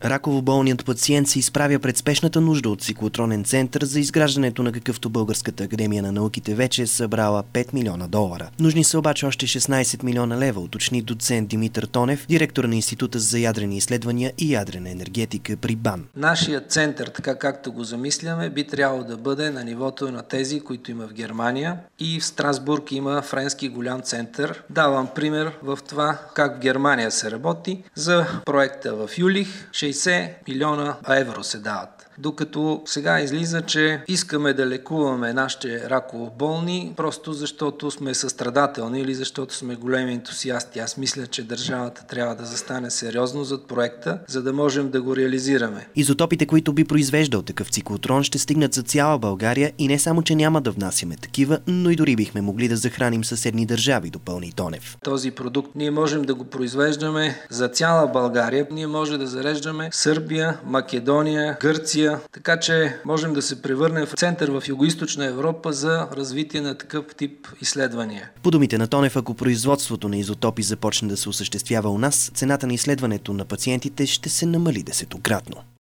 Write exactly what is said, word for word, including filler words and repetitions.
Раково болният пациент се изправя пред спешната нужда от циклотронен център, за изграждането на какъвто Българската академия на науките вече е събрала пет милиона долара. Нужни са обаче още шестнайсет милиона лева, уточни доцент Димитър Тонев, директор на Института за ядрени изследвания и ядрена енергетика при БАН. Нашият център, така както го замисляме, би трябвало да бъде на нивото на тези, които има в Германия, и в Страсбург има френски голям център. Давам пример в това как в Германия се работи. За проекта в Юлих шейсет милиона евро се дават. Докато сега излиза, че искаме да лекуваме нашите раково болни, просто защото сме състрадателни или защото сме големи ентусиасти. Аз мисля, че държавата трябва да застане сериозно зад проекта, за да можем да го реализираме. Изотопите, които би произвеждал такъв циклотрон, ще стигнат за цяла България и не само, че няма да внасяме такива, но и дори бихме могли да захраним съседни държави, допълни Тонев. Този продукт ние можем да го произвеждаме за цяла България. Ние може да зареждаме Сърбия, Македония, Гърция, така че можем да се превърнем в център в Югоизточна Европа за развитие на такъв тип изследвания. По думите на Тонев, ако производството на изотопи започне да се осъществява у нас, цената на изследването на пациентите ще се намали десетократно.